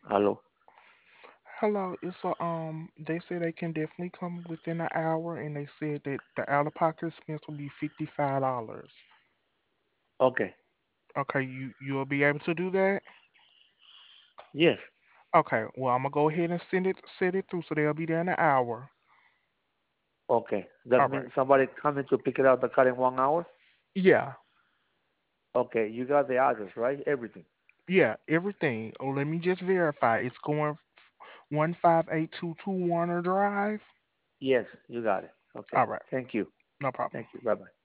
Hello. Hello, it's a they said they can definitely come within an hour and they said that the out of pocket expense will be $55. Okay. Okay, you'll be able to do that? Yes. Okay, well I'm gonna go ahead and send it through so they'll be there in an hour. Okay. That All right. means somebody coming to pick it out the car in 1 hour? Yeah, Okay. You got the address, right? Everything. yeah, everything. Oh, let me just verify. It's going 158221 Warner Drive. Yes, you got it. Okay. All right, Thank you. no problem. Thank you. Bye bye.